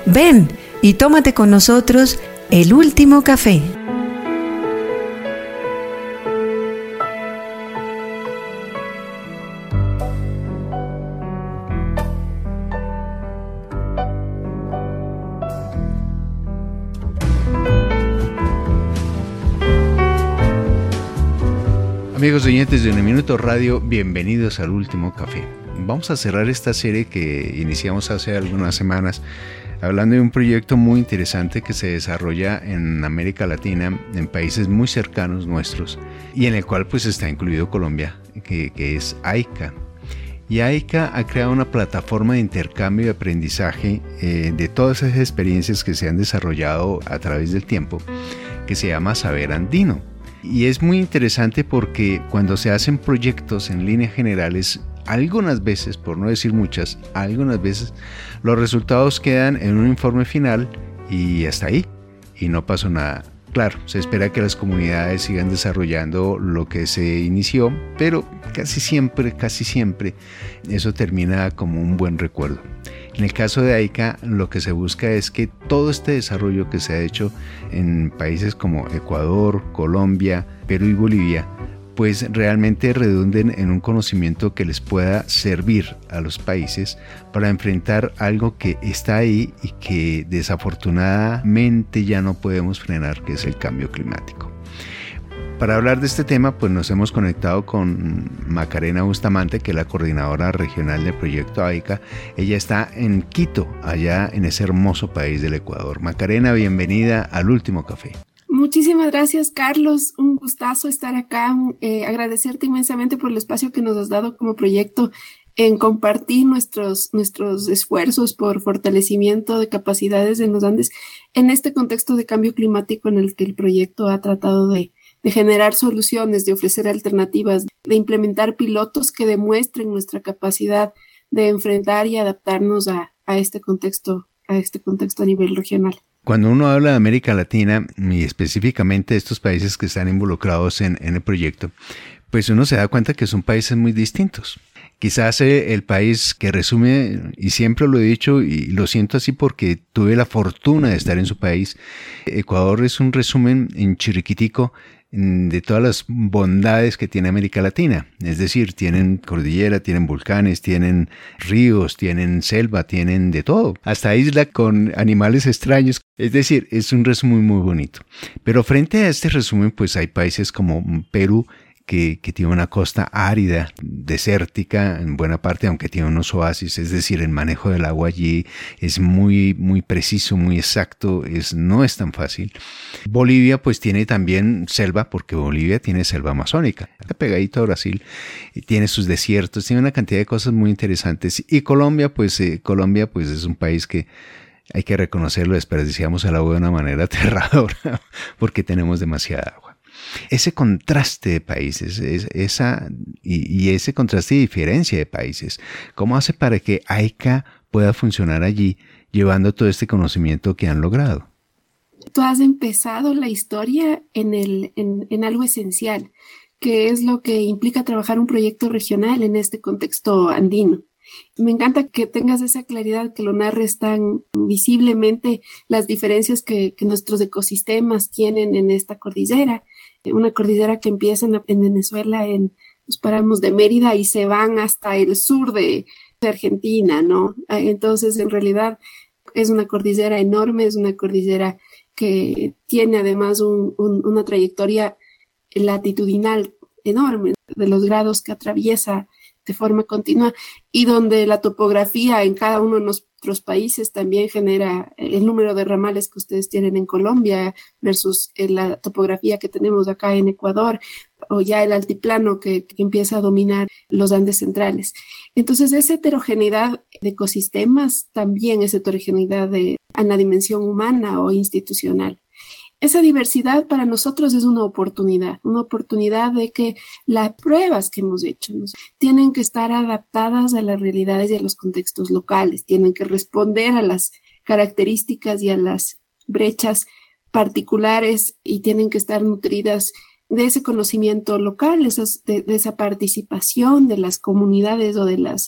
Ven y tómate con nosotros el último café. Amigos oyentes de Uniminuto Radio, bienvenidos al Último Café. Vamos a cerrar esta serie que iniciamos hace algunas semanas hablando de un proyecto muy interesante que se desarrolla en América Latina, en países muy cercanos nuestros, y en el cual pues está incluido Colombia, que es AICA. Y AICA ha creado una plataforma de intercambio y aprendizaje de todas esas experiencias que se han desarrollado a través del tiempo, que se llama Saber Andino. Y es muy interesante porque cuando se hacen proyectos en líneas generales, algunas veces, por no decir muchas, algunas veces los resultados quedan en un informe final y hasta ahí, y no pasó nada. Claro, se espera que las comunidades sigan desarrollando lo que se inició, pero casi siempre eso termina como un buen recuerdo. En el caso de AICA, lo que se busca es que todo este desarrollo que se ha hecho en países como Ecuador, Colombia, Perú y Bolivia, pues realmente redunden en un conocimiento que les pueda servir a los países para enfrentar algo que está ahí y que desafortunadamente ya no podemos frenar, que es el cambio climático. Para hablar de este tema, pues nos hemos conectado con Macarena Bustamante, que es la coordinadora regional del proyecto AICA. Ella está en Quito, allá en ese hermoso país del Ecuador. Macarena, bienvenida al Último Café. Muchísimas gracias, Carlos. Un gustazo estar acá. Agradecerte inmensamente por el espacio que nos has dado como proyecto en compartir nuestros esfuerzos por fortalecimiento de capacidades en los Andes en este contexto de cambio climático en el que el proyecto ha tratado de generar soluciones, de ofrecer alternativas, de implementar pilotos que demuestren nuestra capacidad de enfrentar y adaptarnos a este contexto a nivel regional. Cuando uno habla de América Latina y específicamente de estos países que están involucrados en el proyecto, pues uno se da cuenta que son países muy distintos. Quizás el país que resume, y siempre lo he dicho y lo siento así porque tuve la fortuna de estar en su país, Ecuador es un resumen en chiriquitico de todas las bondades que tiene América Latina. Es decir, tienen cordillera, tienen volcanes, tienen ríos, tienen selva, tienen de todo. Hasta isla con animales extraños. Es decir, es un resumen muy bonito. Pero frente a este resumen, pues hay países como Perú, que tiene una costa árida, desértica en buena parte, aunque tiene unos oasis, es decir, el manejo del agua allí es muy, muy preciso, muy exacto, no es tan fácil. Bolivia pues tiene también selva, porque Bolivia tiene selva amazónica, está pegadito a Brasil, tiene sus desiertos, tiene una cantidad de cosas muy interesantes. Y Colombia pues es un país que hay que reconocerlo, desperdiciamos el agua de una manera aterradora, porque tenemos demasiada agua. Ese contraste de países, ese contraste y diferencia de países, ¿cómo hace para que AICA pueda funcionar allí llevando todo este conocimiento que han logrado? Tú has empezado la historia en algo esencial, que es lo que implica trabajar un proyecto regional en este contexto andino. Me encanta que tengas esa claridad, que lo narres tan visiblemente las diferencias que nuestros ecosistemas tienen en esta cordillera. Una cordillera que empieza en Venezuela, en los páramos de Mérida y se van hasta el sur de Argentina, ¿no? Entonces, en realidad, es una cordillera enorme, es una cordillera que tiene además una trayectoria latitudinal enorme de los grados que atraviesa de forma continua y donde la topografía en cada uno de nuestros países también genera el número de ramales que ustedes tienen en Colombia versus la topografía que tenemos acá en Ecuador o ya el altiplano que empieza a dominar los Andes centrales. Entonces, esa heterogeneidad de ecosistemas también es heterogeneidad en la dimensión humana o institucional. Esa diversidad para nosotros es una oportunidad de que las pruebas que hemos hecho tienen que estar adaptadas a las realidades y a los contextos locales, tienen que responder a las características y a las brechas particulares y tienen que estar nutridas de ese conocimiento local, de esa participación de las comunidades o de las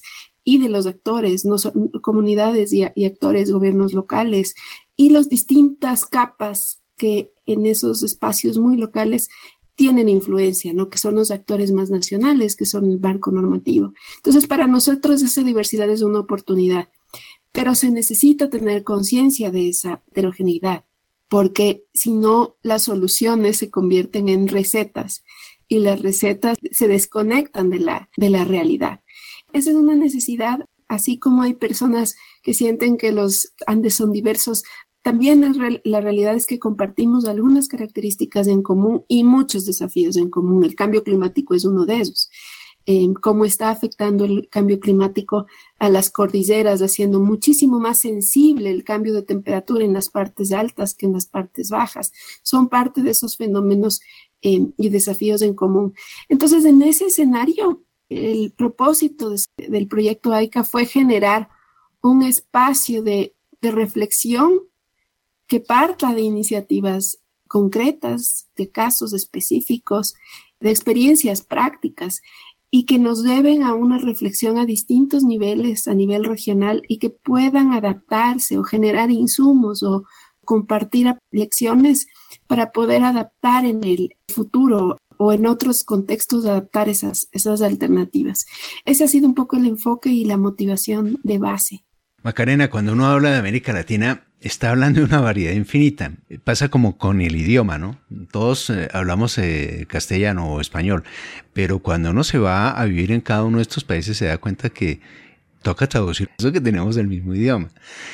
y de los actores, no son comunidades y actores, gobiernos locales y las distintas capas que en esos espacios muy locales tienen influencia, ¿no? Que son los actores más nacionales, que son el marco normativo. Entonces, para nosotros esa diversidad es una oportunidad, pero se necesita tener conciencia de esa heterogeneidad, porque si no, las soluciones se convierten en recetas y las recetas se desconectan de la realidad. Esa es una necesidad, así como hay personas que sienten que los Andes son diversos. También la realidad es que compartimos algunas características en común y muchos desafíos en común. El cambio climático es uno de esos. Cómo está afectando el cambio climático a las cordilleras, haciendo muchísimo más sensible el cambio de temperatura en las partes altas que en las partes bajas. Son parte de esos fenómenos y desafíos en común. Entonces, en ese escenario, el propósito del proyecto AICA fue generar un espacio de reflexión que parta de iniciativas concretas, de casos específicos, de experiencias prácticas y que nos lleven a una reflexión a distintos niveles, a nivel regional, y que puedan adaptarse o generar insumos o compartir lecciones para poder adaptar en el futuro o en otros contextos, adaptar esas alternativas. Ese ha sido un poco el enfoque y la motivación de base. Macarena, cuando uno habla de América Latina, está hablando de una variedad infinita. Pasa como con el idioma, ¿no? Todos hablamos castellano o español, pero cuando uno se va a vivir en cada uno de estos países se da cuenta que toca traducir eso que tenemos del mismo idioma.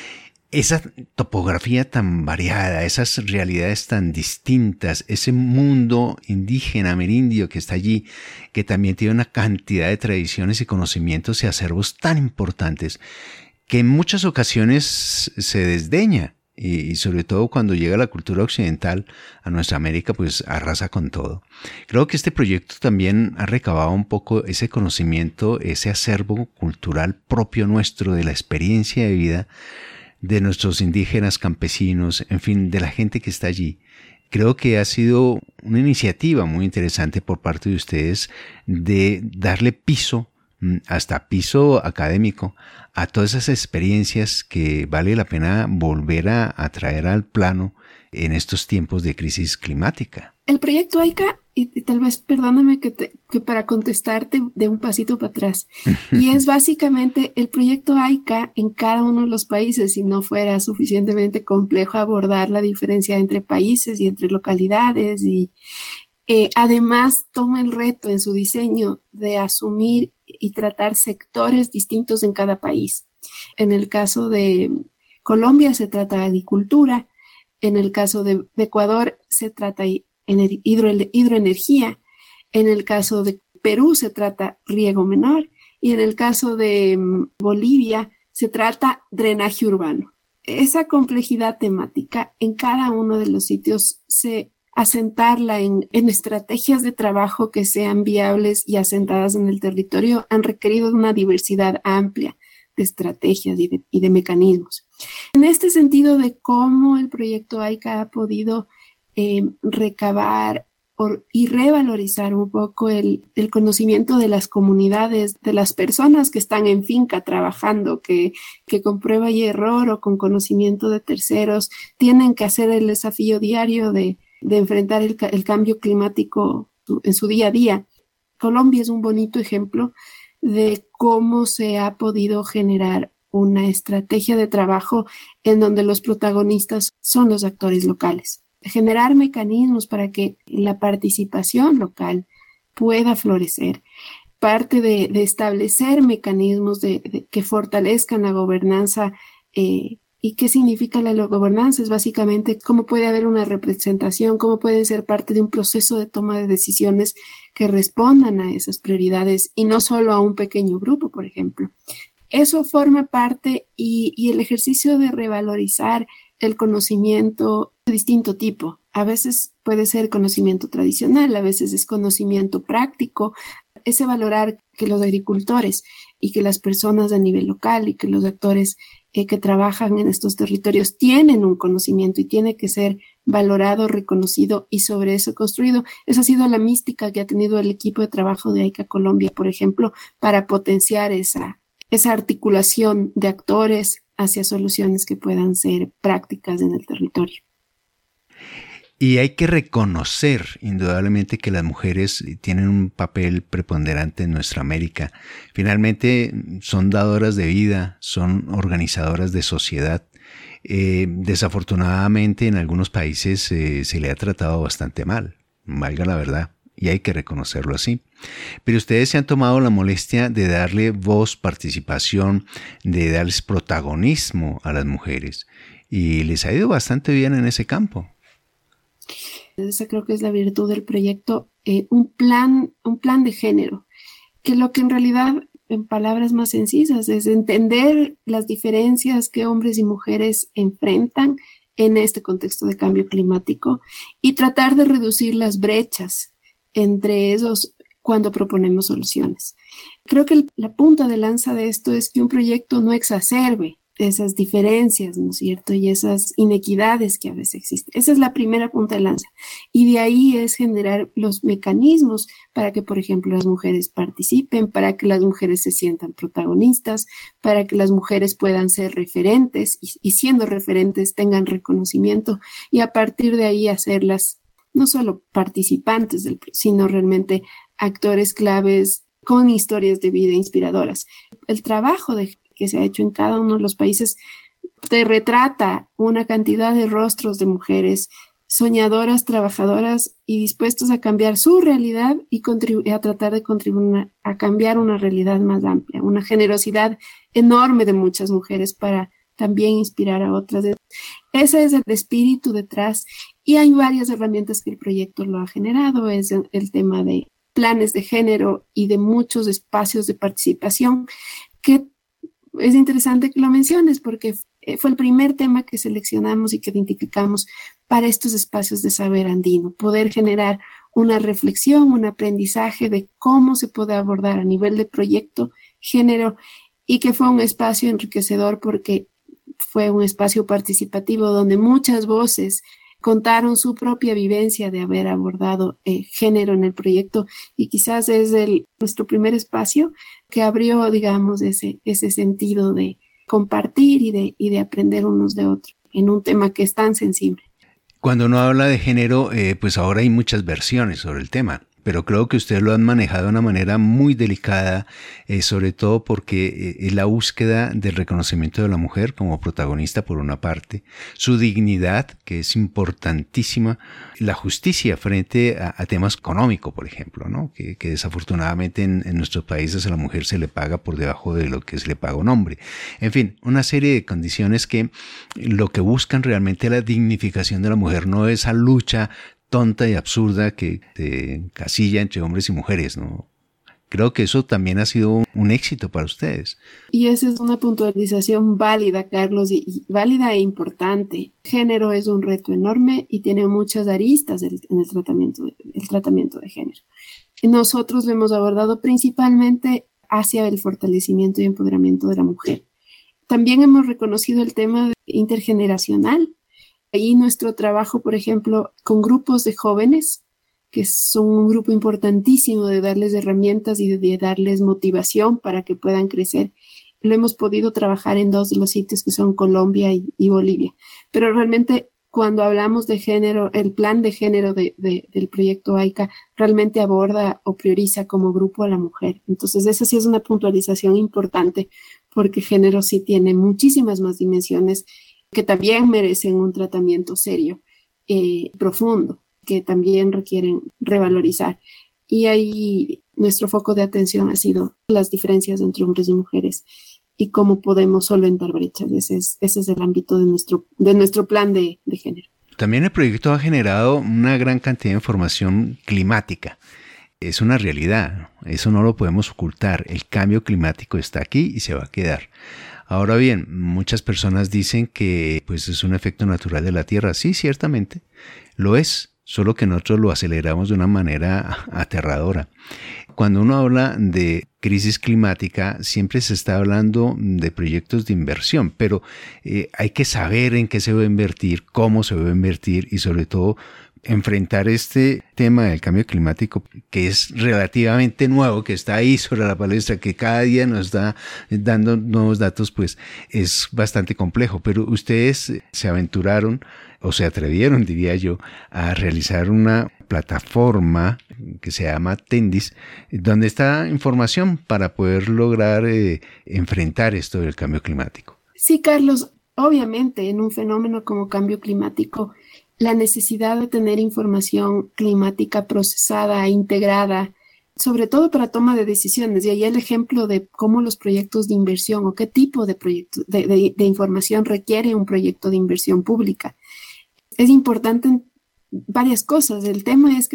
Esa topografía tan variada, esas realidades tan distintas, ese mundo indígena, amerindio que está allí, que también tiene una cantidad de tradiciones y conocimientos y acervos tan importantes, que en muchas ocasiones se desdeña y sobre todo cuando llega la cultura occidental a nuestra América, pues arrasa con todo. Creo que este proyecto también ha recabado un poco ese conocimiento, ese acervo cultural propio nuestro de la experiencia de vida de nuestros indígenas, campesinos, en fin, de la gente que está allí. Creo que ha sido una iniciativa muy interesante por parte de ustedes de darle piso, hasta piso académico, a todas esas experiencias que vale la pena volver a traer al plano en estos tiempos de crisis climática. El proyecto AICA, y tal vez perdóname que para contestarte de un pasito para atrás, y es básicamente el proyecto AICA en cada uno de los países, si no fuera suficientemente complejo abordar la diferencia entre países y entre localidades, y además toma el reto en su diseño de asumir y tratar sectores distintos en cada país. En el caso de Colombia se trata de agricultura, en el caso de Ecuador se trata de hidroenergía, en el caso de Perú se trata riego menor y en el caso de Bolivia se trata drenaje urbano. Esa complejidad temática en cada uno de los sitios asentarla en estrategias de trabajo que sean viables y asentadas en el territorio han requerido una diversidad amplia de estrategias y de mecanismos. En este sentido de cómo el proyecto AICA ha podido recabar y revalorizar un poco el conocimiento de las comunidades, de las personas que están en finca trabajando, que con prueba y error o con conocimiento de terceros tienen que hacer el desafío diario de enfrentar el cambio climático en su día a día. Colombia es un bonito ejemplo de cómo se ha podido generar una estrategia de trabajo en donde los protagonistas son los actores locales. Generar mecanismos para que la participación local pueda florecer. Parte de establecer mecanismos que fortalezcan la gobernanza. ¿Y qué significa la gobernanza? Es básicamente cómo puede haber una representación, cómo pueden ser parte de un proceso de toma de decisiones que respondan a esas prioridades y no solo a un pequeño grupo, por ejemplo. Eso forma parte y el ejercicio de revalorizar el conocimiento de distinto tipo. A veces puede ser conocimiento tradicional, a veces es conocimiento práctico. Ese valorar que los agricultores y que las personas a nivel local y que los actores que trabajan en estos territorios tienen un conocimiento y tiene que ser valorado, reconocido y sobre eso construido. Esa ha sido la mística que ha tenido el equipo de trabajo de AICA Colombia, por ejemplo, para potenciar esa esa articulación de actores hacia soluciones que puedan ser prácticas en el territorio. Y hay que reconocer indudablemente que las mujeres tienen un papel preponderante en nuestra América. Finalmente son dadoras de vida, son organizadoras de sociedad. Desafortunadamente en algunos países se le ha tratado bastante mal, valga la verdad, y hay que reconocerlo así. Pero ustedes se han tomado la molestia de darle voz, participación, de darles protagonismo a las mujeres, y les ha ido bastante bien en ese campo. Esa creo que es la virtud del proyecto, un plan de género, que lo que en realidad, en palabras más sencillas, es entender las diferencias que hombres y mujeres enfrentan en este contexto de cambio climático y tratar de reducir las brechas entre ellos cuando proponemos soluciones. Creo que la punta de lanza de esto es que un proyecto no exacerbe esas diferencias, ¿no es cierto? Y esas inequidades que a veces existen. Esa es la primera punta de lanza. Y de ahí es generar los mecanismos para que, por ejemplo, las mujeres participen, para que las mujeres se sientan protagonistas, para que las mujeres puedan ser referentes y siendo referentes tengan reconocimiento y a partir de ahí hacerlas no solo participantes, sino realmente actores claves con historias de vida inspiradoras. El trabajo que se ha hecho en cada uno de los países te retrata una cantidad de rostros de mujeres soñadoras, trabajadoras y dispuestas a cambiar su realidad y a tratar de contribuir a cambiar una realidad más amplia, una generosidad enorme de muchas mujeres para también inspirar a otras. Ese es el espíritu detrás y hay varias herramientas que el proyecto lo ha generado. Es el tema de planes de género y de muchos espacios de participación que es interesante que lo menciones porque fue el primer tema que seleccionamos y que identificamos para estos espacios de saber andino, poder generar una reflexión, un aprendizaje de cómo se puede abordar a nivel de proyecto, género, y que fue un espacio enriquecedor porque fue un espacio participativo donde muchas voces contaron su propia vivencia de haber abordado género en el proyecto y quizás es nuestro primer espacio que abrió, digamos, ese sentido de compartir y de aprender unos de otros en un tema que es tan sensible. Cuando uno habla de género, pues ahora hay muchas versiones sobre el tema. Pero creo que ustedes lo han manejado de una manera muy delicada, sobre todo porque es la búsqueda del reconocimiento de la mujer como protagonista por una parte, su dignidad, que es importantísima, la justicia frente a temas económicos, por ejemplo, ¿no? Que desafortunadamente en nuestros países a la mujer se le paga por debajo de lo que se le paga a un hombre. En fin, una serie de condiciones que lo que buscan realmente es la dignificación de la mujer, no esa lucha tonta y absurda que se encasilla entre hombres y mujeres, ¿no? Creo que eso también ha sido un éxito para ustedes. Y esa es una puntualización válida, Carlos, y válida e importante. Género es un reto enorme y tiene muchas aristas en el tratamiento de género. Y nosotros lo hemos abordado principalmente hacia el fortalecimiento y empoderamiento de la mujer. También hemos reconocido el tema intergeneracional. Ahí nuestro trabajo, por ejemplo, con grupos de jóvenes, que son un grupo importantísimo de darles herramientas y de darles motivación para que puedan crecer. Lo hemos podido trabajar en 2 de los sitios que son Colombia y Bolivia. Pero realmente cuando hablamos de género, el plan de género del proyecto AICA realmente aborda o prioriza como grupo a la mujer. Entonces esa sí es una puntualización importante porque género sí tiene muchísimas más dimensiones que también merecen un tratamiento serio, profundo, que también requieren revalorizar. Y ahí nuestro foco de atención ha sido las diferencias entre hombres y mujeres y cómo podemos solventar brechas. Ese es el ámbito de nuestro plan de género. También el proyecto ha generado una gran cantidad de información climática. Es una realidad, eso no lo podemos ocultar. El cambio climático está aquí y se va a quedar. Ahora bien, muchas personas dicen que pues es un efecto natural de la Tierra. Sí, ciertamente, lo es, solo que nosotros lo aceleramos de una manera aterradora. Cuando uno habla de crisis climática, siempre se está hablando de proyectos de inversión, pero hay que saber en qué se va a invertir, cómo se va a invertir y sobre todo enfrentar este tema del cambio climático, que es relativamente nuevo, que está ahí sobre la palestra, que cada día nos está dando nuevos datos, pues es bastante complejo. Pero ustedes se aventuraron o se atrevieron, diría yo, a realizar una plataforma que se llama Tendis, donde está información para poder lograr enfrentar esto del cambio climático. Sí, Carlos, obviamente en un fenómeno como cambio climático, la necesidad de tener información climática procesada, integrada, sobre todo para toma de decisiones. Y ahí el ejemplo de cómo los proyectos de inversión o qué tipo de proyectos de información requiere un proyecto de inversión pública. Es importante en varias cosas. El tema es que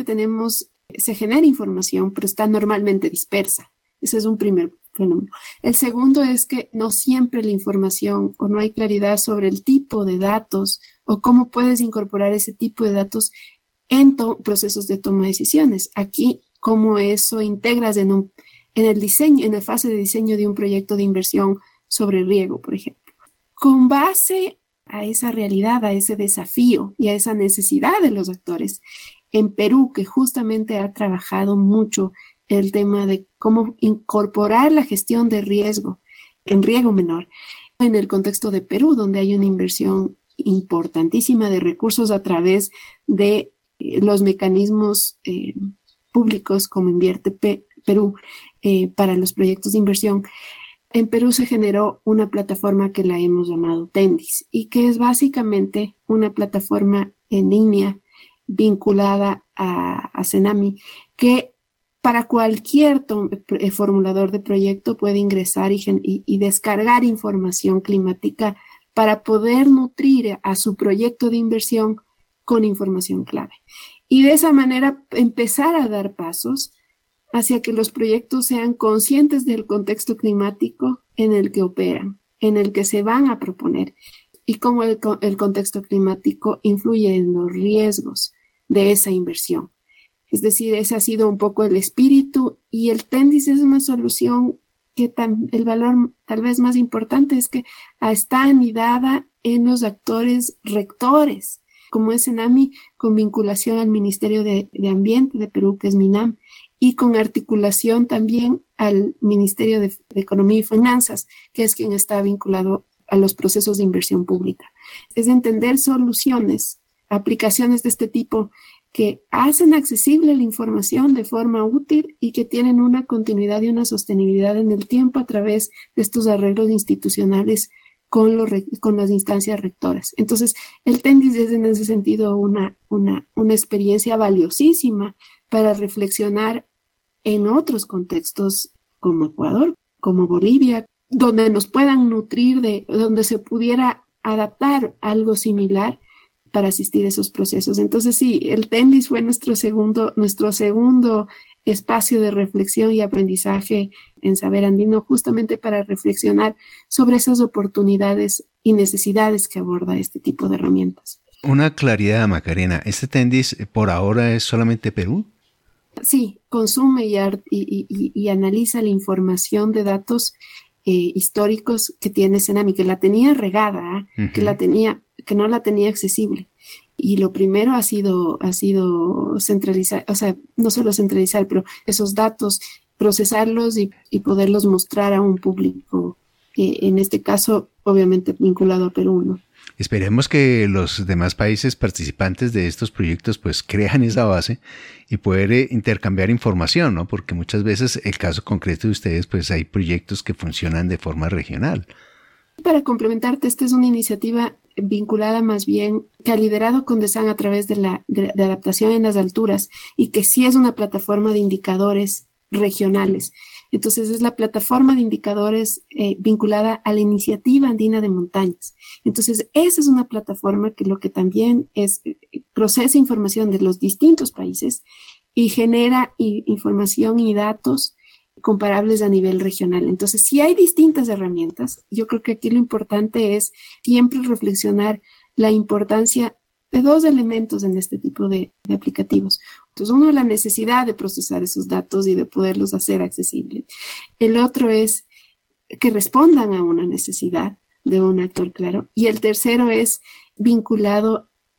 se genera información, pero está normalmente dispersa. Ese es un primer fenómeno. El segundo es que no siempre la información o no hay claridad sobre el tipo de datos o cómo puedes incorporar ese tipo de datos en procesos de toma de decisiones. Aquí, cómo eso integras en el diseño, en la fase de diseño de un proyecto de inversión sobre riego, por ejemplo. Con base a esa realidad, a ese desafío y a esa necesidad de los actores, en Perú, que justamente ha trabajado mucho el tema de cómo incorporar la gestión de riesgo en riego menor en el contexto de Perú, donde hay una inversión importantísima de recursos a través de los mecanismos públicos como Invierte Perú para los proyectos de inversión. En Perú se generó una plataforma que la hemos llamado Tendis y que es básicamente una plataforma en línea vinculada a Cenami que para cualquier formulador de proyecto puede ingresar y descargar información climática para poder nutrir a su proyecto de inversión con información clave. Y de esa manera empezar a dar pasos hacia que los proyectos sean conscientes del contexto climático en el que operan, en el que se van a proponer y cómo el contexto climático influye en los riesgos de esa inversión. Es decir, ese ha sido un poco el espíritu y el Tendis es una solución que el valor tal vez más importante es que está anidada en los actores rectores, como es Cenami, con vinculación al Ministerio de Ambiente de Perú, que es MINAM, y con articulación también al Ministerio de Economía y Finanzas, que es quien está vinculado a los procesos de inversión pública. Es entender soluciones, aplicaciones de este tipo que hacen accesible la información de forma útil y que tienen una continuidad y una sostenibilidad en el tiempo a través de estos arreglos institucionales con las instancias rectoras. Entonces, el Tendis es en ese sentido una experiencia valiosísima para reflexionar en otros contextos como Ecuador, como Bolivia, donde nos puedan nutrir donde se pudiera adaptar algo similar para asistir a esos procesos. Entonces sí, el Tendis fue nuestro segundo espacio de reflexión y aprendizaje en Saber Andino, justamente para reflexionar sobre esas oportunidades y necesidades que aborda este tipo de herramientas. Una claridad, Macarena, ¿este Tendis por ahora es solamente Perú? Sí, consume y analiza la información de datos históricos que tiene Cenami, que la tenía regada, que no la tenía accesible. Y lo primero ha sido centralizar, o sea, no solo centralizar, pero esos datos, procesarlos y poderlos mostrar a un público, en este caso, obviamente vinculado a Perú, ¿no? Esperemos que los demás países participantes de estos proyectos pues crean esa base y poder intercambiar información, ¿no? Porque muchas veces el caso concreto de ustedes pues hay proyectos que funcionan de forma regional. Para complementarte, esta es una iniciativa vinculada más bien que ha liderado Condesan a través de adaptación en las alturas y que sí es una plataforma de indicadores regionales. Entonces es la plataforma de indicadores vinculada a la Iniciativa Andina de Montañas. Entonces esa es una plataforma que lo que también es procesa información de los distintos países y genera información y datos comparables a nivel regional. Entonces, si hay distintas herramientas, yo creo que aquí lo importante es siempre reflexionar la importancia de dos elementos en este tipo de aplicativos. Entonces, uno, la necesidad de procesar esos datos y de poderlos hacer accesibles. El otro es que respondan a una necesidad de un actor claro. Y el tercero es vinculado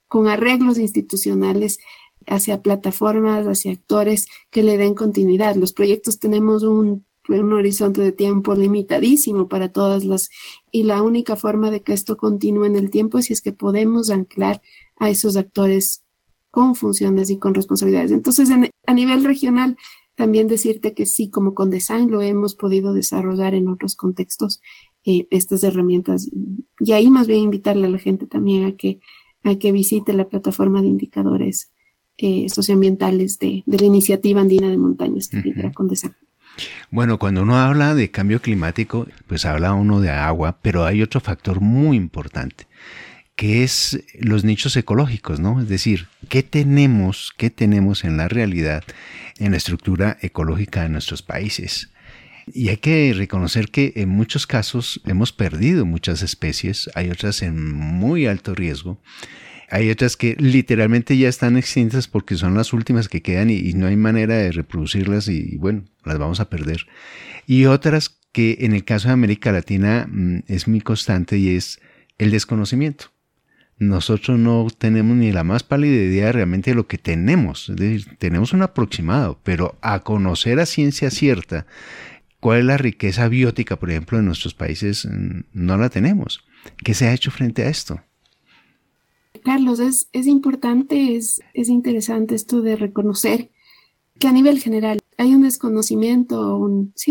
con arreglos institucionales hacia plataformas, hacia actores que le den continuidad. Los proyectos tenemos un horizonte de tiempo limitadísimo para y la única forma de que esto continúe en el tiempo es si es que podemos anclar a esos actores con funciones y con responsabilidades. Entonces, a nivel regional, también decirte que sí, como Condesign lo hemos podido desarrollar en otros contextos, estas herramientas. Y ahí más bien invitarle a la gente también a que visite la plataforma de indicadores socioambientales de la Iniciativa Andina de Montañas, Condesign. Bueno, cuando uno habla de cambio climático, pues habla uno de agua, pero hay otro factor muy importante, que es los nichos ecológicos, ¿no? Es decir, ¿qué tenemos en la realidad, en la estructura ecológica de nuestros países? Y hay que reconocer que en muchos casos hemos perdido muchas especies, hay otras en muy alto riesgo, hay otras que literalmente ya están extintas porque son las últimas que quedan y no hay manera de reproducirlas y bueno, las vamos a perder. Y otras que en el caso de América Latina es muy constante y es el desconocimiento. Nosotros no tenemos ni la más pálida idea realmente de lo que tenemos. Es decir, tenemos un aproximado, pero a conocer a ciencia cierta cuál es la riqueza biótica, por ejemplo, en nuestros países, no la tenemos. ¿Qué se ha hecho frente a esto? Carlos, es importante, es interesante esto de reconocer que a nivel general hay un desconocimiento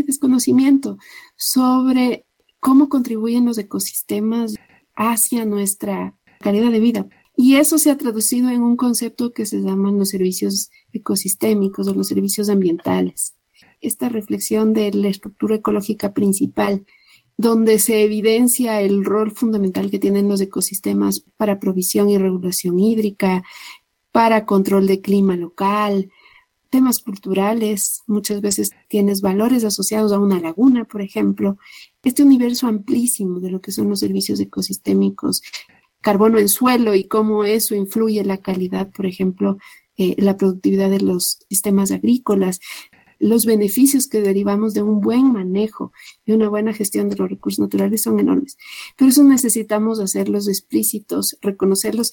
sobre cómo contribuyen los ecosistemas hacia nuestra calidad de vida. Y eso se ha traducido en un concepto que se llaman los servicios ecosistémicos o los servicios ambientales. Esta reflexión de la estructura ecológica principal, donde se evidencia el rol fundamental que tienen los ecosistemas para provisión y regulación hídrica, para control de clima local, temas culturales, muchas veces tienes valores asociados a una laguna, por ejemplo. Este universo amplísimo de lo que son los servicios ecosistémicos, carbono en suelo y cómo eso influye en la calidad, por ejemplo, la productividad de los sistemas agrícolas, los beneficios que derivamos de un buen manejo y una buena gestión de los recursos naturales son enormes. Pero eso necesitamos hacerlos explícitos, reconocerlos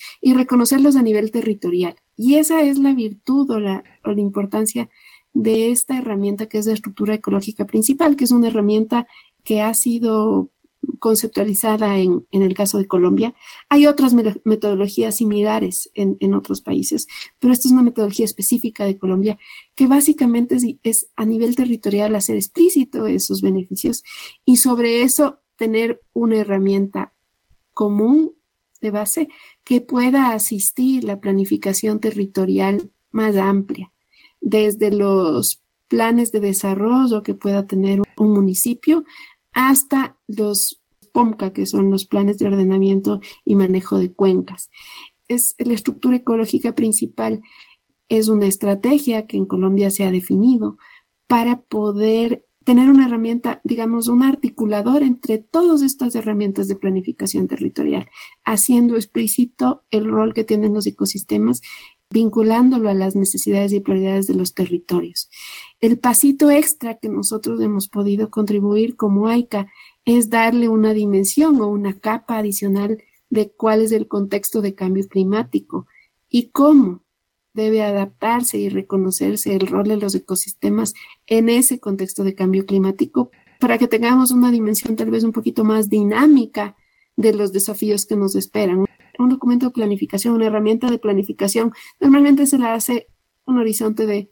a nivel territorial. Y esa es la virtud o la importancia de esta herramienta que es la estructura ecológica principal, que es una herramienta que ha sido conceptualizada en el caso de Colombia. Hay otras metodologías similares en otros países, pero esta es una metodología específica de Colombia que básicamente es a nivel territorial hacer explícito esos beneficios y sobre eso tener una herramienta común de base que pueda asistir la planificación territorial más amplia, desde los planes de desarrollo que pueda tener un municipio hasta los POMCA, que son los planes de ordenamiento y manejo de cuencas. La estructura ecológica principal es una estrategia que en Colombia se ha definido para poder tener una herramienta, digamos, un articulador entre todas estas herramientas de planificación territorial, haciendo explícito el rol que tienen los ecosistemas, vinculándolo a las necesidades y prioridades de los territorios. El pasito extra que nosotros hemos podido contribuir como AICA es darle una dimensión o una capa adicional de cuál es el contexto de cambio climático y cómo debe adaptarse y reconocerse el rol de los ecosistemas en ese contexto de cambio climático para que tengamos una dimensión tal vez un poquito más dinámica de los desafíos que nos esperan. Un documento de planificación, una herramienta de planificación, normalmente se la hace un horizonte de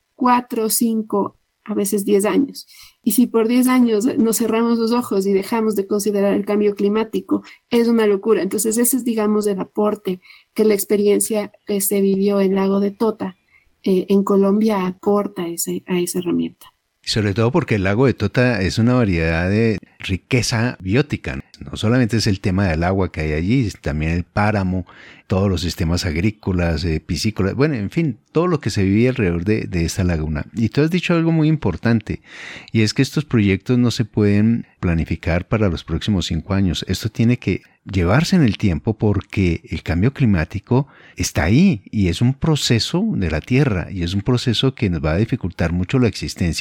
4, 5, a veces 10 años. Y si por 10 años nos cerramos los ojos y dejamos de considerar el cambio climático, es una locura. Entonces ese es, digamos, el aporte que la experiencia que se vivió en Lago de Tota en Colombia aporta a esa herramienta. Sobre todo porque el lago de Tota es una variedad de riqueza biótica. No solamente es el tema del agua que hay allí, también el páramo, todos los sistemas agrícolas, piscícolas, bueno, en fin, todo lo que se vive alrededor de esta laguna. Y tú has dicho algo muy importante, y es que estos proyectos no se pueden planificar para los próximos 5 años. Esto tiene que llevarse en el tiempo porque el cambio climático está ahí y es un proceso de la Tierra y es un proceso que nos va a dificultar mucho la existencia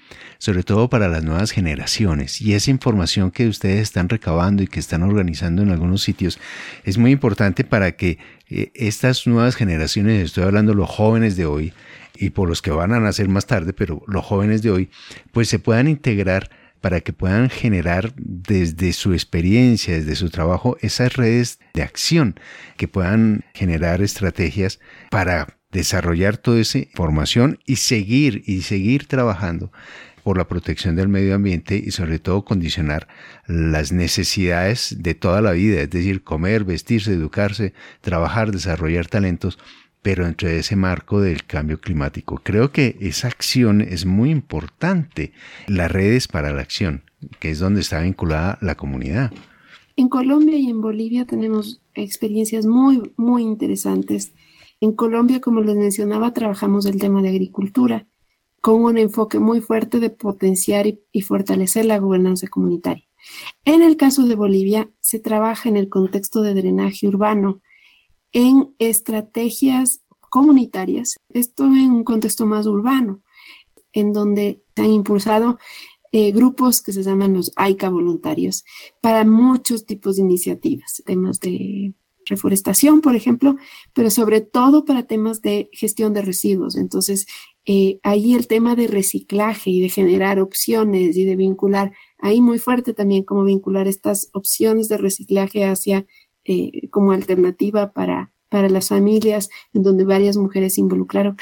sobre todo para las nuevas generaciones. Y esa información que ustedes están recabando y que están organizando en algunos sitios es muy importante para que estas nuevas generaciones, estoy hablando de los jóvenes de hoy y por los que van a nacer más tarde, pero los jóvenes de hoy, pues se puedan integrar para que puedan generar desde su experiencia, desde su trabajo, esas redes de acción, que puedan generar estrategias para desarrollar toda esa información y seguir trabajando por la protección del medio ambiente y sobre todo condicionar las necesidades de toda la vida, es decir, comer, vestirse, educarse, trabajar, desarrollar talentos, pero dentro de ese marco del cambio climático. Creo que esa acción es muy importante, las redes para la acción, que es donde está vinculada la comunidad. En Colombia y en Bolivia tenemos experiencias muy, muy interesantes. En Colombia, como les mencionaba, trabajamos el tema de agricultura con un enfoque muy fuerte de potenciar y fortalecer la gobernanza comunitaria. En el caso de Bolivia, se trabaja en el contexto de drenaje urbano, en estrategias comunitarias, esto en un contexto más urbano, en donde se han impulsado grupos que se llaman los AICA voluntarios para muchos tipos de iniciativas, temas de reforestación, por ejemplo, pero sobre todo para temas de gestión de residuos. Entonces, ahí el tema de reciclaje y de generar opciones y de vincular, ahí muy fuerte también como vincular estas opciones de reciclaje hacia como alternativa para las familias en donde varias mujeres se involucraron,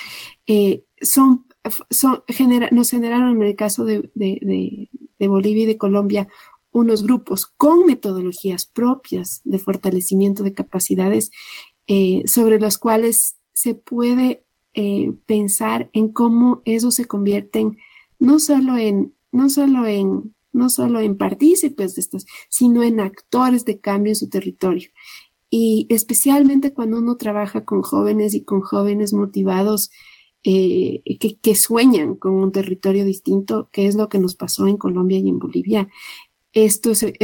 nos generaron en el caso de Bolivia y de Colombia unos grupos con metodologías propias de fortalecimiento de capacidades sobre los cuales se puede pensar en cómo eso se convierten no solo en partícipes de estas, sino en actores de cambio en su territorio. Y especialmente cuando uno trabaja con jóvenes y con jóvenes motivados que sueñan con un territorio distinto, que es lo que nos pasó en Colombia y en Bolivia. Esto se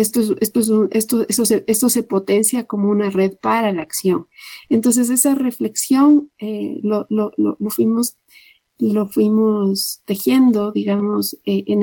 potencia como una red para la acción. Entonces, esa reflexión lo fuimos tejiendo, digamos, en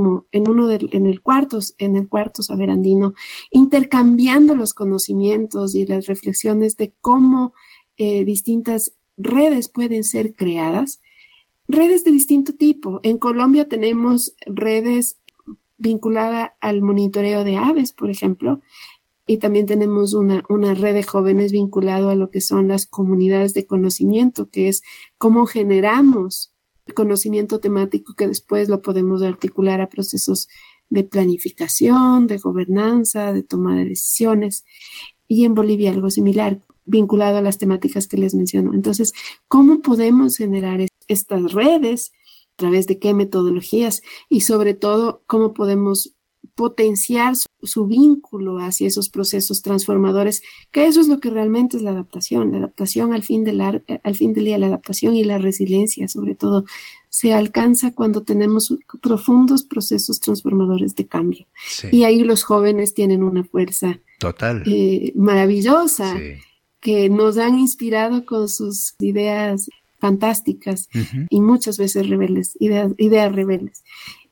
el cuarto saber andino, intercambiando los conocimientos y las reflexiones de cómo distintas redes pueden ser creadas, redes de distinto tipo. En Colombia tenemos redes vinculadas al monitoreo de aves, por ejemplo, y también tenemos una red de jóvenes vinculado a lo que son las comunidades de conocimiento, que es cómo generamos conocimiento temático que después lo podemos articular a procesos de planificación, de gobernanza, de toma de decisiones. Y en Bolivia algo similar, vinculado a las temáticas que les menciono. Entonces, ¿cómo podemos generar estas redes? ¿A través de qué metodologías? Y sobre todo, ¿cómo podemos potenciar su vínculo hacia esos procesos transformadores? Que eso es lo que realmente es la adaptación. La adaptación al fin del día, la adaptación y la resiliencia, sobre todo, se alcanza cuando tenemos profundos procesos transformadores de cambio. Sí. Y ahí los jóvenes tienen una fuerza total, maravillosa, sí, que nos han inspirado con sus ideas fantásticas y muchas veces rebeldes, ideas rebeldes.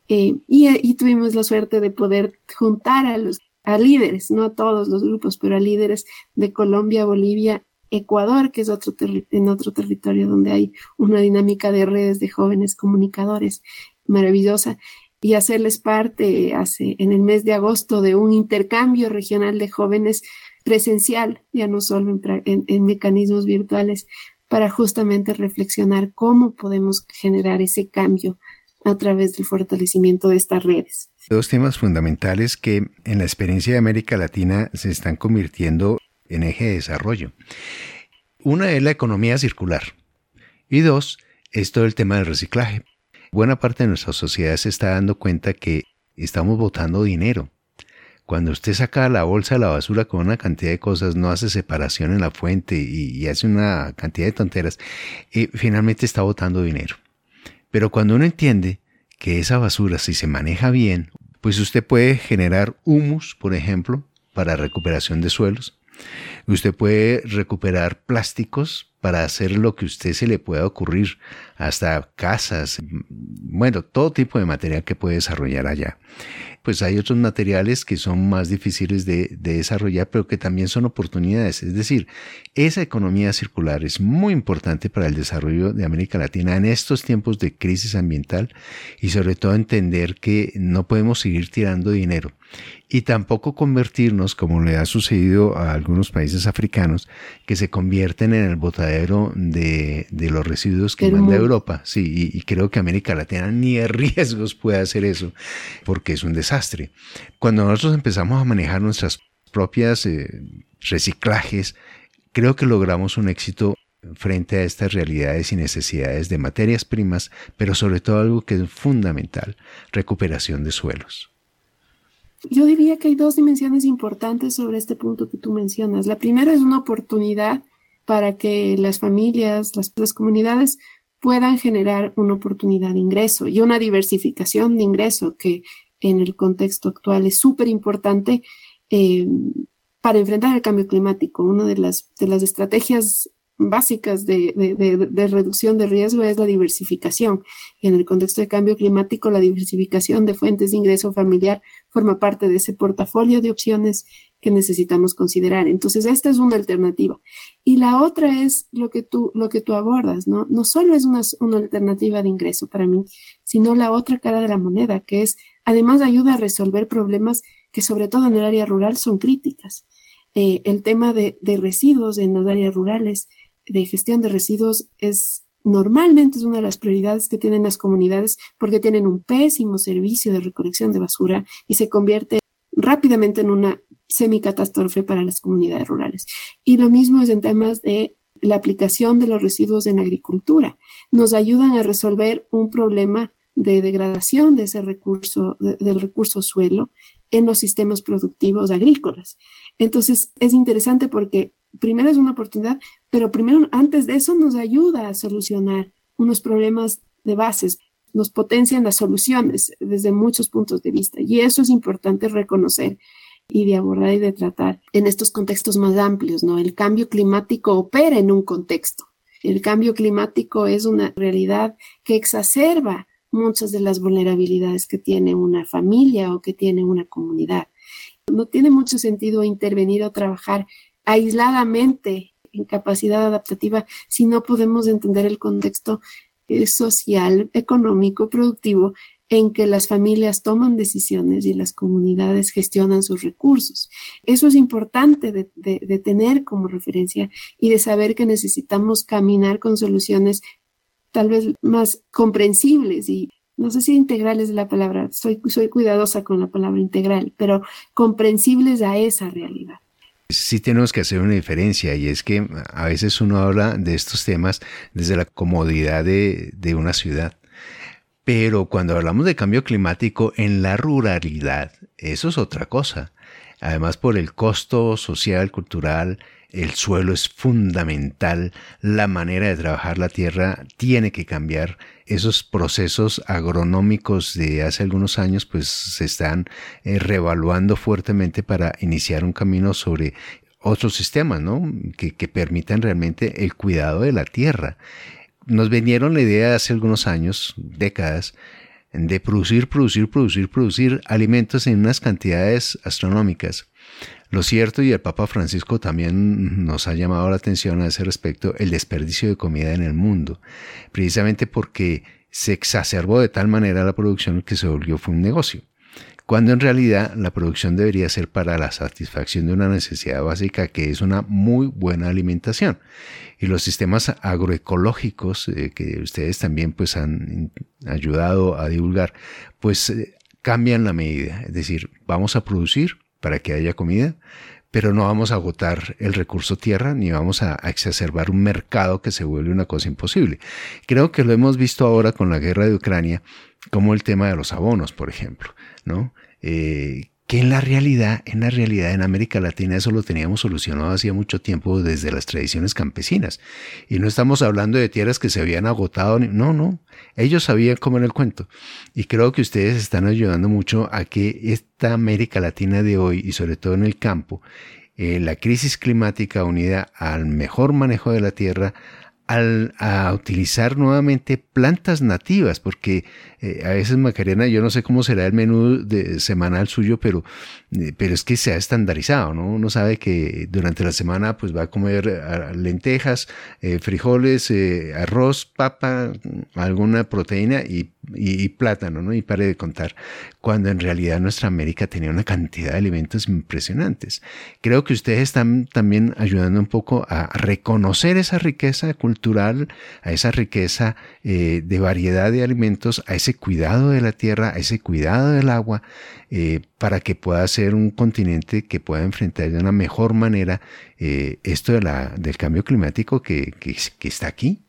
Y tuvimos la suerte de poder juntar a líderes, no a todos los grupos, pero a líderes de Colombia, Bolivia, Ecuador, que es en otro territorio donde hay una dinámica de redes de jóvenes comunicadores maravillosa, y hacerles parte en el mes de agosto de un intercambio regional de jóvenes presencial, ya no solo en mecanismos virtuales, para justamente reflexionar cómo podemos generar ese cambio a través del fortalecimiento de estas redes. Dos temas fundamentales que en la experiencia de América Latina se están convirtiendo en eje de desarrollo. Una es la economía circular y dos es todo el tema del reciclaje. Buena parte de nuestra sociedad se está dando cuenta que estamos botando dinero. Cuando usted saca la bolsa de la basura con una cantidad de cosas, no hace separación en la fuente y hace una cantidad de tonteras, finalmente está botando dinero. Pero cuando uno entiende que esa basura, si se maneja bien, pues usted puede generar humus, por ejemplo, para recuperación de suelos. Usted puede recuperar plásticos para hacer lo que a usted se le pueda ocurrir, hasta casas, bueno, todo tipo de material que puede desarrollar allá. Pues hay otros materiales que son más difíciles de desarrollar, pero que también son oportunidades. Es decir, esa economía circular es muy importante para el desarrollo de América Latina en estos tiempos de crisis ambiental, y sobre todo entender que no podemos seguir tirando dinero y tampoco convertirnos, como le ha sucedido a algunos países africanos, que se convierten en el botadero de los residuos que manda Europa. Sí, y creo que América Latina ni de riesgos puede hacer eso, porque es un desastre. Cuando nosotros empezamos a manejar nuestras propias reciclajes, creo que logramos un éxito frente a estas realidades y necesidades de materias primas, pero sobre todo algo que es fundamental: recuperación de suelos. Yo diría que hay dos dimensiones importantes sobre este punto que tú mencionas. La primera es una oportunidad para que las familias, las comunidades puedan generar una oportunidad de ingreso y una diversificación de ingreso que en el contexto actual es súper importante para enfrentar el cambio climático. Una de las estrategias básicas de reducción de riesgo es la diversificación. Y en el contexto de cambio climático, la diversificación de fuentes de ingreso familiar forma parte de ese portafolio de opciones que necesitamos considerar. Entonces, esta es una alternativa. Y la otra es lo que tú abordas, ¿no? No solo es una alternativa de ingreso para mí, sino la otra cara de la moneda, que es, además, ayuda a resolver problemas que, sobre todo en el área rural, son críticas. El tema de residuos en las áreas rurales, de gestión de residuos, normalmente es una de las prioridades que tienen las comunidades, porque tienen un pésimo servicio de recolección de basura y se convierte rápidamente en una semicatástrofe para las comunidades rurales. Y lo mismo es en temas de la aplicación de los residuos en agricultura. Nos ayudan a resolver un problema de degradación de ese recurso, del recurso suelo en los sistemas productivos agrícolas. Entonces, es interesante porque primero es una oportunidad, pero primero, antes de eso, nos ayuda a solucionar unos problemas de bases, nos potencian las soluciones desde muchos puntos de vista. Y eso es importante reconocer y de abordar y de tratar en estos contextos más amplios, ¿no? El cambio climático opera en un contexto. El cambio climático es una realidad que exacerba muchas de las vulnerabilidades que tiene una familia o que tiene una comunidad. No tiene mucho sentido intervenir o trabajar aisladamente en capacidad adaptativa si no podemos entender el contexto social, económico, productivo en que las familias toman decisiones y las comunidades gestionan sus recursos. Eso es importante de tener como referencia y de saber que necesitamos caminar con soluciones tal vez más comprensibles y no sé si integral es la palabra, soy cuidadosa con la palabra integral, pero comprensibles a esa realidad. Sí tenemos que hacer una diferencia, y es que a veces uno habla de estos temas desde la comodidad de una ciudad, pero cuando hablamos de cambio climático en la ruralidad, eso es otra cosa. Además, por el costo social, cultural, el suelo es fundamental, la manera de trabajar la tierra tiene que cambiar. Esos procesos agronómicos de hace algunos años pues se están reevaluando fuertemente para iniciar un camino sobre otros sistemas, ¿no? que permitan realmente el cuidado de la tierra. Nos vendieron la idea hace algunos años, décadas, de producir alimentos en unas cantidades astronómicas. Lo cierto, y el Papa Francisco también nos ha llamado la atención a ese respecto, el desperdicio de comida en el mundo, precisamente porque se exacerbó de tal manera la producción que se volvió fue un negocio, cuando en realidad la producción debería ser para la satisfacción de una necesidad básica que es una muy buena alimentación. Y los sistemas agroecológicos que ustedes también pues han ayudado a divulgar, pues cambian la medida, es decir, vamos a producir para que haya comida, pero no vamos a agotar el recurso tierra ni vamos a exacerbar un mercado que se vuelve una cosa imposible. Creo que lo hemos visto ahora con la guerra de Ucrania, como el tema de los abonos, por ejemplo, ¿no? Que en la realidad en América Latina eso lo teníamos solucionado hacía mucho tiempo desde las tradiciones campesinas. Y no estamos hablando de tierras que se habían agotado. No. Ellos sabían cómo era el cuento. Y creo que ustedes están ayudando mucho a que esta América Latina de hoy, y sobre todo en el campo, la crisis climática unida al mejor manejo de la tierra, a utilizar nuevamente plantas nativas, porque a veces, Macarena, yo no sé cómo será el menú semanal suyo, pero es que se ha estandarizado, ¿no? Uno sabe que durante la semana pues va a comer lentejas, frijoles, arroz, papa, alguna proteína y plátano, ¿no? Y pare de contar, cuando en realidad nuestra América tenía una cantidad de alimentos impresionantes. Creo que ustedes están también ayudando un poco a reconocer esa riqueza cultural, a esa riqueza de variedad de alimentos, a ese cuidado de la tierra, a ese cuidado del agua, para que pueda ser un continente que pueda enfrentar de una mejor manera esto del cambio climático que está aquí.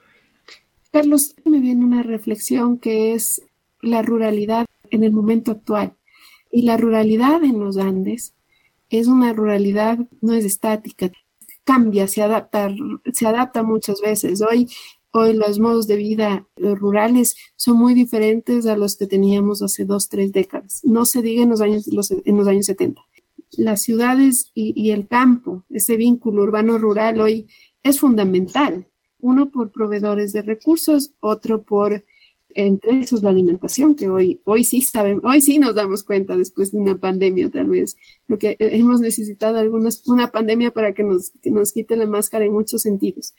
Carlos, me viene una reflexión que es la ruralidad en el momento actual. Y la ruralidad en los Andes es una ruralidad, no es estática, cambia, se adapta muchas veces. Hoy los modos de vida rurales son muy diferentes a los que teníamos hace 2-3 décadas. No se diga en los años 70. Las ciudades y el campo, ese vínculo urbano-rural hoy es fundamental. Uno por proveedores de recursos, otro por, entre esos, la alimentación, que hoy sí sabemos, hoy sí nos damos cuenta después de una pandemia, tal vez, porque hemos necesitado una pandemia para que nos quite la máscara en muchos sentidos.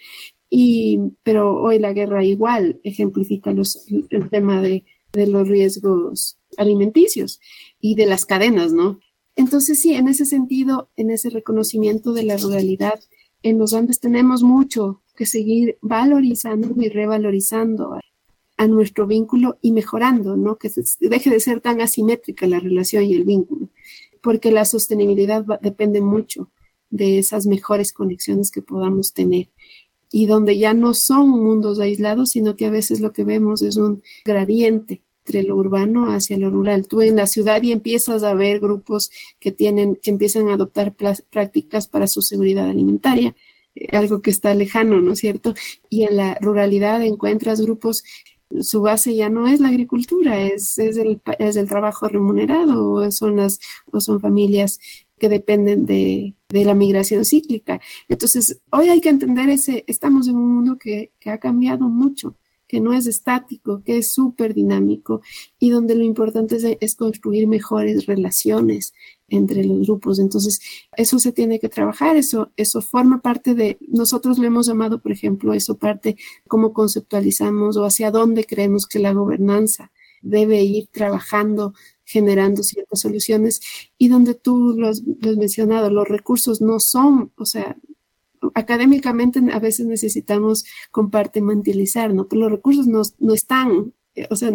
Pero hoy la guerra igual ejemplifica el tema de los riesgos alimenticios y de las cadenas, ¿no? Entonces sí, en ese sentido, en ese reconocimiento de la ruralidad, en los Andes tenemos mucho que seguir valorizando y revalorizando a nuestro vínculo y mejorando, ¿no? Que deje de ser tan asimétrica la relación y el vínculo, porque la sostenibilidad depende mucho de esas mejores conexiones que podamos tener y donde ya no son mundos aislados, sino que a veces lo que vemos es un gradiente entre lo urbano hacia lo rural. Tú en la ciudad y empiezas a ver grupos que empiezan a adoptar prácticas para su seguridad alimentaria, algo que está lejano, ¿no es cierto? Y en la ruralidad encuentras grupos, su base ya no es la agricultura, es el trabajo remunerado, o son familias que dependen de la migración cíclica. Entonces, hoy hay que entender estamos en un mundo que ha cambiado mucho, que no es estático, que es súper dinámico y donde lo importante es construir mejores relaciones entre los grupos. Entonces, eso se tiene que trabajar, eso forma parte de, nosotros lo hemos llamado, por ejemplo, eso parte cómo conceptualizamos o hacia dónde creemos que la gobernanza debe ir trabajando, generando ciertas soluciones y donde tú lo has mencionado, los recursos no son, o sea, académicamente a veces necesitamos compartimentalizar, ¿no? Pero los recursos no están, o sea,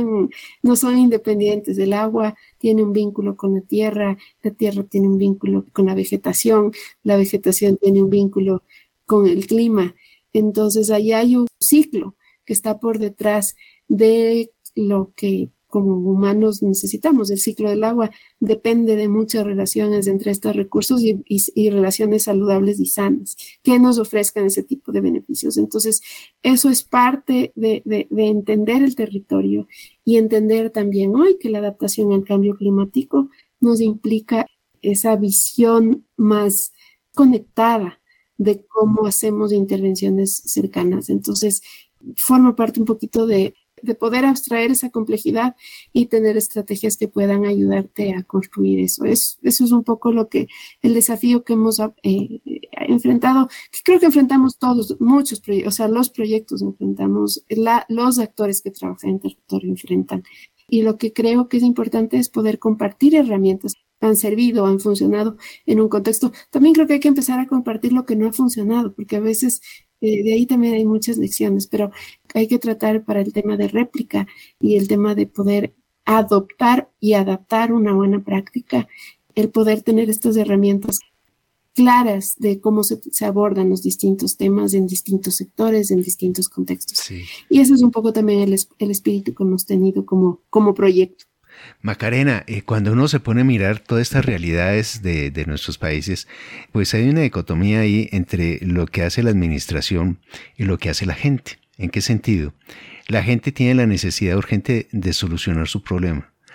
no son independientes. El agua tiene un vínculo con la tierra tiene un vínculo con la vegetación tiene un vínculo con el clima. Entonces, ahí hay un ciclo que está por detrás de lo que como humanos necesitamos. El ciclo del agua depende de muchas relaciones entre estos recursos y relaciones saludables y sanas que nos ofrezcan ese tipo de beneficios. Entonces, eso es parte de entender el territorio y entender también hoy que la adaptación al cambio climático nos implica esa visión más conectada de cómo hacemos intervenciones cercanas. Entonces, forma parte un poquito de poder abstraer esa complejidad y tener estrategias que puedan ayudarte a construir eso. Eso es un poco el desafío que hemos enfrentado, que creo que enfrentamos todos, muchos proyectos, o sea, los proyectos enfrentamos, los actores que trabajan en territorio enfrentan. Y lo que creo que es importante es poder compartir herramientas que han servido, han funcionado en un contexto. También creo que hay que empezar a compartir lo que no ha funcionado, porque a veces de ahí también hay muchas lecciones, pero hay que tratar para el tema de réplica y el tema de poder adoptar y adaptar una buena práctica, el poder tener estas herramientas claras de cómo se abordan los distintos temas en distintos sectores, en distintos contextos. Sí. Y eso es un poco también el espíritu que hemos tenido como proyecto. Macarena, cuando uno se pone a mirar todas estas realidades de nuestros países, pues hay una dicotomía ahí entre lo que hace la administración y lo que hace la gente. ¿En qué sentido? La gente tiene la necesidad urgente de solucionar su problema.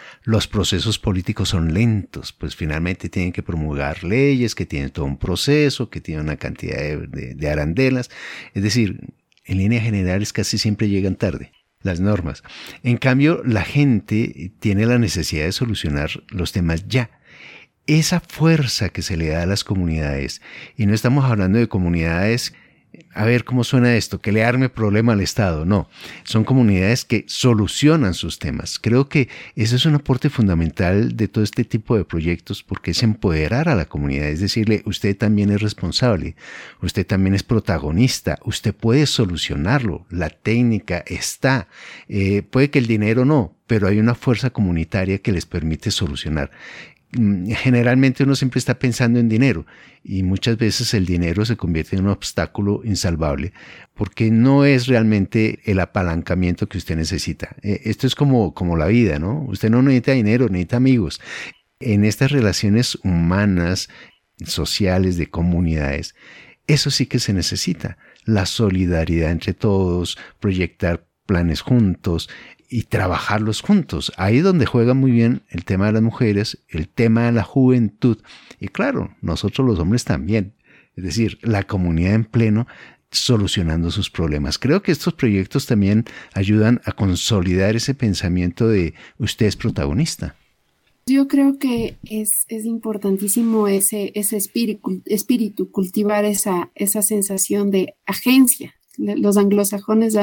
Los procesos políticos son lentos, pues finalmente tienen que promulgar leyes que tienen todo un proceso, que tienen una cantidad de arandelas. Es decir, en líneas generales casi siempre llegan tarde las normas. En cambio, la gente tiene la necesidad de solucionar los temas ya. Esa fuerza que se le da a las comunidades, y no estamos hablando de comunidades, a ver cómo suena esto, que le arme problema al Estado, no, son comunidades que solucionan sus temas. Creo que ese es un aporte fundamental de todo este tipo de proyectos, porque es empoderar a la comunidad, es decirle, usted también es responsable, usted también es protagonista, usted puede solucionarlo, la técnica está, puede que el dinero no, pero hay una fuerza comunitaria que les permite solucionar. Generalmente uno siempre está pensando en dinero y muchas veces el dinero se convierte en un obstáculo insalvable porque no es realmente el apalancamiento que usted necesita. Esto es como la vida, ¿no? Usted no necesita dinero, necesita amigos. En estas relaciones humanas, sociales, de comunidades, eso sí que se necesita. La solidaridad entre todos, proyectar planes juntos y trabajarlos juntos. Ahí es donde juega muy bien el tema de las mujeres, el tema de la juventud y claro, nosotros los hombres también. Es decir, la comunidad en pleno solucionando sus problemas. Creo que estos proyectos también ayudan a consolidar ese pensamiento de usted es protagonista. Yo creo que es importantísimo ese espíritu, cultivar esa sensación de agencia. Los anglosajones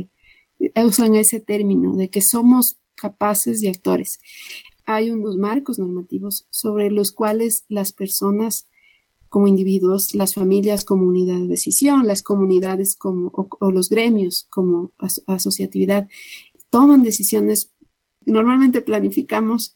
usan ese término de que somos capaces de actores. Hay unos marcos normativos sobre los cuales las personas como individuos, las familias como unidad de decisión, las comunidades o los gremios como asociatividad, toman decisiones. Normalmente planificamos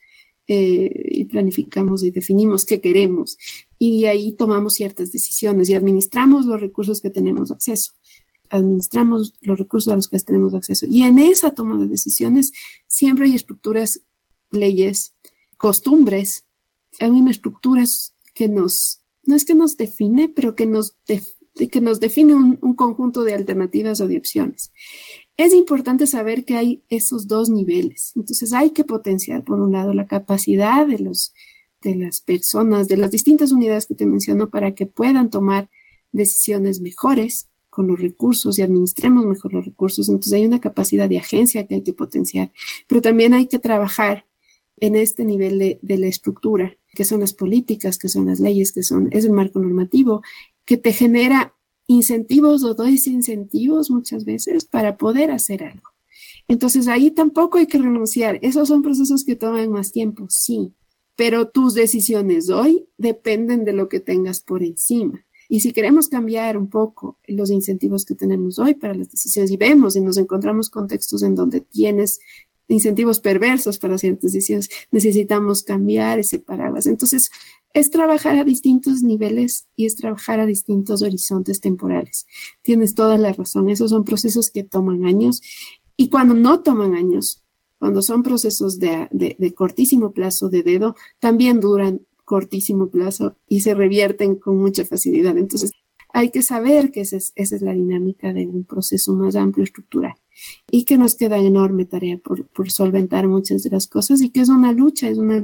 y definimos qué queremos y de ahí tomamos ciertas decisiones y administramos los recursos que tenemos acceso. Administramos los recursos a los que tenemos acceso. Y en esa toma de decisiones siempre hay estructuras, leyes, costumbres. Hay una estructura que no es que nos define, pero que nos define un conjunto de alternativas o de opciones. Es importante saber que hay esos dos niveles. Entonces hay que potenciar, por un lado, la capacidad de las personas, de las distintas unidades que te menciono, para que puedan tomar decisiones mejores con los recursos y administremos mejor los recursos. Entonces hay una capacidad de agencia que hay que potenciar, pero también hay que trabajar en este nivel de la estructura, que son las políticas, que son las leyes, es el marco normativo, que te genera incentivos o desincentivos muchas veces para poder hacer algo. Entonces ahí tampoco hay que renunciar. Esos son procesos que toman más tiempo, sí, pero tus decisiones hoy dependen de lo que tengas por encima. Y si queremos cambiar un poco los incentivos que tenemos hoy para las decisiones y vemos y nos encontramos contextos en donde tienes incentivos perversos para ciertas decisiones, necesitamos cambiar ese paraguas. Entonces, es trabajar a distintos niveles y es trabajar a distintos horizontes temporales. Tienes toda la razón. Esos son procesos que toman años y cuando no toman años, cuando son procesos de cortísimo plazo de dedo, también duran cortísimo plazo y se revierten con mucha facilidad. Entonces, hay que saber que esa es la dinámica de un proceso más amplio estructural y que nos queda enorme tarea por solventar muchas de las cosas y que es una lucha, es una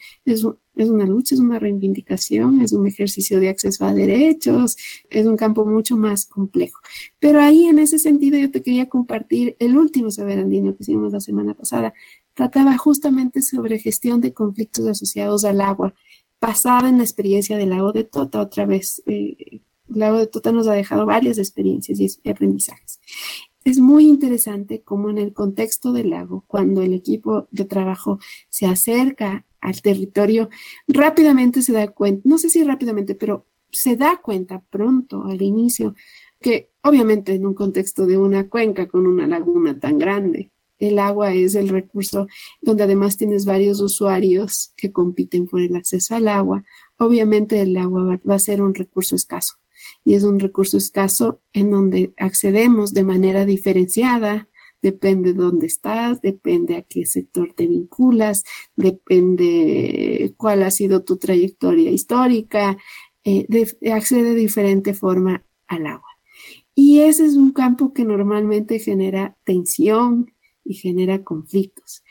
reivindicación, es un ejercicio de acceso a derechos, es un campo mucho más complejo. Pero ahí, en ese sentido, yo te quería compartir el último saber andino que hicimos la semana pasada. Trataba justamente sobre gestión de conflictos asociados al agua, basada en la experiencia del lago de Tota. Otra vez, el lago de Tota nos ha dejado varias experiencias y aprendizajes. Es muy interesante cómo en el contexto del lago, cuando el equipo de trabajo se acerca al territorio, rápidamente se da cuenta, no sé si rápidamente, pero se da cuenta pronto al inicio que obviamente en un contexto de una cuenca con una laguna tan grande, el agua es el recurso donde además tienes varios usuarios que compiten por el acceso al agua. Obviamente el agua va a ser un recurso escaso y es un recurso escaso en donde accedemos de manera diferenciada. Depende de dónde estás, depende a qué sector te vinculas, depende cuál ha sido tu trayectoria histórica, accede de diferente forma al agua. Y ese es un campo que normalmente genera tensión y genera conflictos.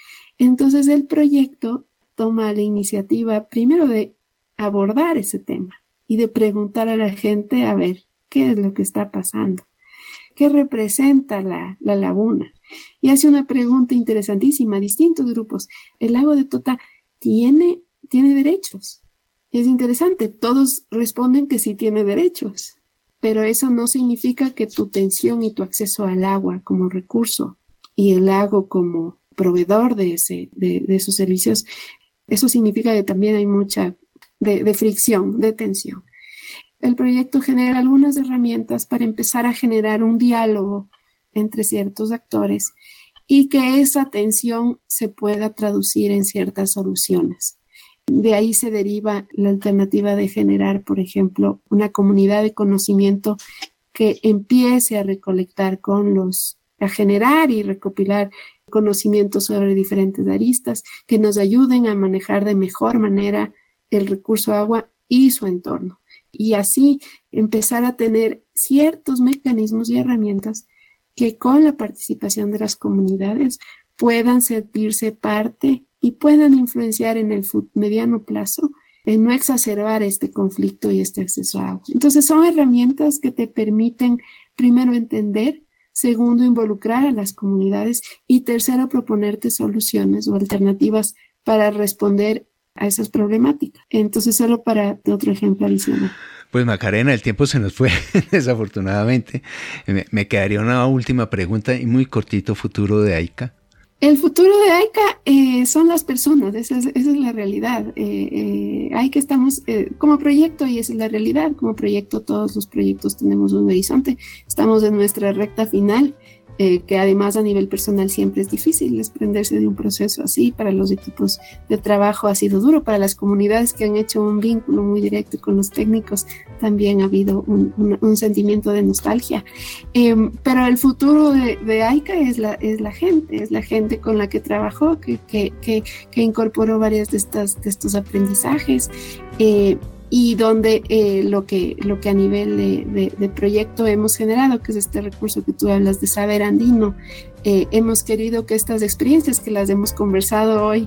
Entonces el proyecto toma la iniciativa primero de abordar ese tema y de preguntar a la gente, a ver, ¿qué es lo que está pasando? ¿Qué representa la laguna? Y hace una pregunta interesantísima a distintos grupos. ¿El lago de Tota tiene derechos? Es interesante, todos responden que sí tiene derechos, pero eso no significa que tu tensión y tu acceso al agua como recurso y el lago como proveedor de esos servicios, eso significa que también hay mucha de fricción, de tensión. El proyecto genera algunas herramientas para empezar a generar un diálogo entre ciertos actores y que esa tensión se pueda traducir en ciertas soluciones. De ahí se deriva la alternativa de generar, por ejemplo, una comunidad de conocimiento que empiece a recolectar a generar y recopilar conocimientos sobre diferentes aristas que nos ayuden a manejar de mejor manera el recurso agua y su entorno. Y así empezar a tener ciertos mecanismos y herramientas que con la participación de las comunidades puedan sentirse parte y puedan influenciar en el mediano plazo en no exacerbar este conflicto y este acceso a agua. Entonces son herramientas que te permiten, primero, entender, segundo, involucrar a las comunidades y tercero, proponerte soluciones o alternativas para responder a esas problemáticas. Entonces, solo para otro ejemplo adicional. Pues Macarena, el tiempo se nos fue, desafortunadamente. Me quedaría una última pregunta y muy cortito: futuro de AICA. El futuro de AICA son las personas, esa es la realidad. AICA estamos como proyecto, y esa es la realidad. Como proyecto, todos los proyectos tenemos un horizonte. Estamos en nuestra recta final, que además a nivel personal siempre es difícil desprenderse de un proceso así. Para los equipos de trabajo ha sido duro, para las comunidades que han hecho un vínculo muy directo con los técnicos también ha habido un sentimiento de nostalgia, pero el futuro de AICA es la gente con la que trabajó, que incorporó varias de estos aprendizajes, y donde lo que a nivel de proyecto hemos generado, que es este recurso que tú hablas de saber andino, hemos querido que estas experiencias que las hemos conversado hoy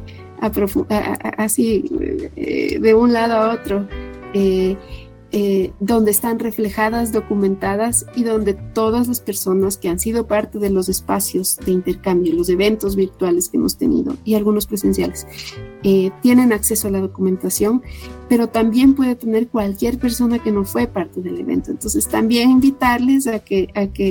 así de un lado a otro, donde están reflejadas, documentadas, y donde todas las personas que han sido parte de los espacios de intercambio, los eventos virtuales que hemos tenido y algunos presenciales, tienen acceso a la documentación, pero también puede tener cualquier persona que no fue parte del evento. Entonces también invitarles a que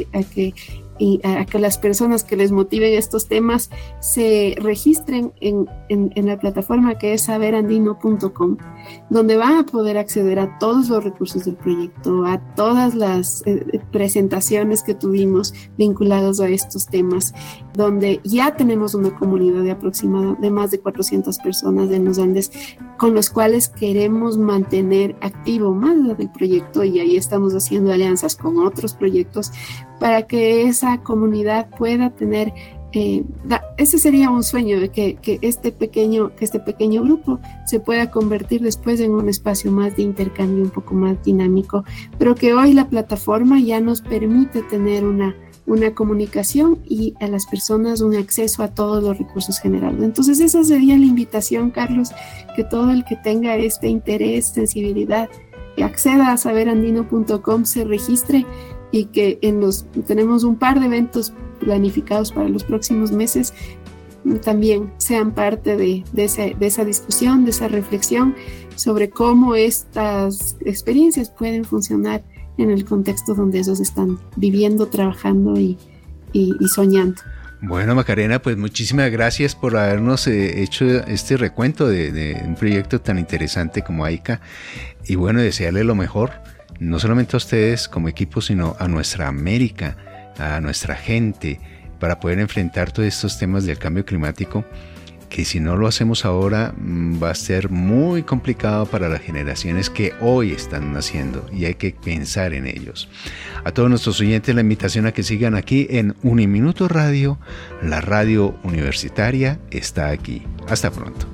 las personas que les motiven estos temas se registren en la plataforma que es saberandino.com, donde van a poder acceder a todos los recursos del proyecto, a todas las presentaciones que tuvimos vinculadas a estos temas, donde ya tenemos una comunidad de más de 400 personas en los Andes, con los cuales queremos mantener activo más allá del proyecto, y ahí estamos haciendo alianzas con otros proyectos para que esa comunidad pueda tener, ese sería un sueño, de que este pequeño grupo se pueda convertir después en un espacio más de intercambio, un poco más dinámico, pero que hoy la plataforma ya nos permite tener una comunicación y a las personas un acceso a todos los recursos generados. Entonces esa sería la invitación, Carlos, que todo el que tenga este interés, sensibilidad, acceda a saberandino.com, se registre, y que tenemos un par de eventos planificados para los próximos meses, también sean parte de esa discusión, de esa reflexión sobre cómo estas experiencias pueden funcionar en el contexto donde ellos están viviendo, trabajando y soñando. Bueno, Macarena, pues muchísimas gracias por habernos hecho este recuento de un proyecto tan interesante como AICA, y bueno, desearle lo mejor, no solamente a ustedes como equipo, sino a nuestra América, a nuestra gente, para poder enfrentar todos estos temas del cambio climático, que si no lo hacemos ahora va a ser muy complicado para las generaciones que hoy están naciendo, y hay que pensar en ellos. A todos nuestros oyentes, la invitación a que sigan aquí en Uniminuto Radio. La radio universitaria está aquí. Hasta pronto.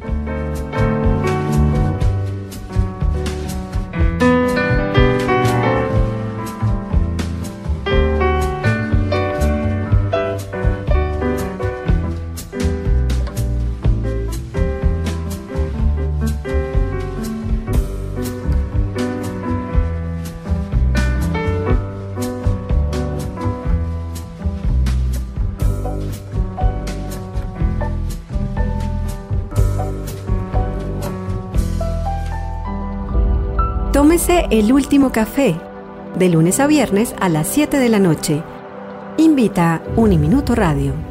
Tómese el último café, de lunes a viernes a las 7 de la noche. Invita Uniminuto Radio.